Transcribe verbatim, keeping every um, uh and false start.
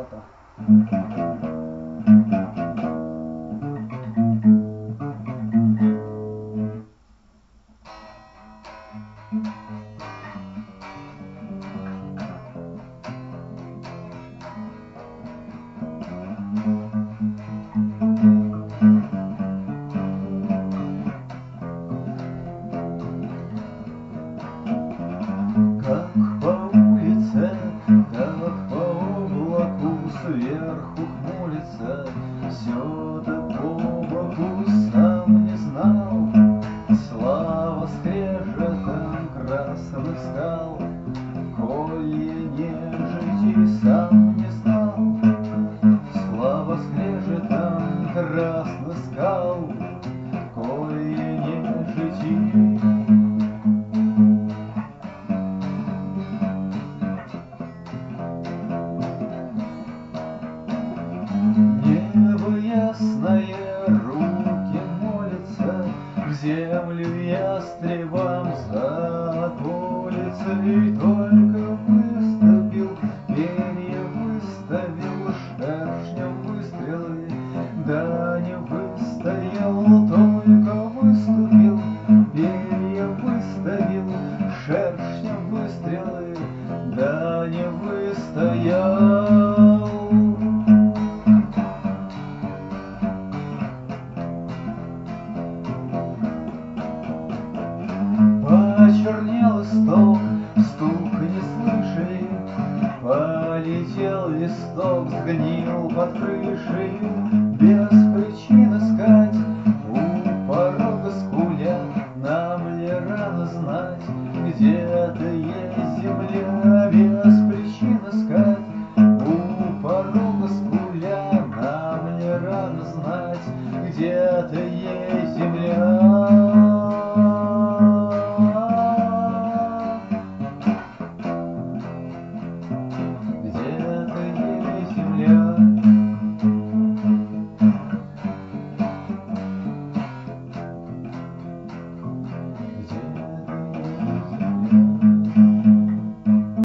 красота. Как по улице, как по облаку сверху хмурится, все да по боку сам не знал. Слава скрежетом красных скал, кое нежити сам не знал. Слава скрежетом красных скал, кое нежити. Небо ясное, руки молятся, в землю ястребам заколется. И только выступил, перья выставил, шершнем выстрелы, да не выстоял. Только выступил, перья выставил, шершнем выстрелы, да не выстоял. Почернел исток, стук не слышали, полетел листок, сгнил под крышей.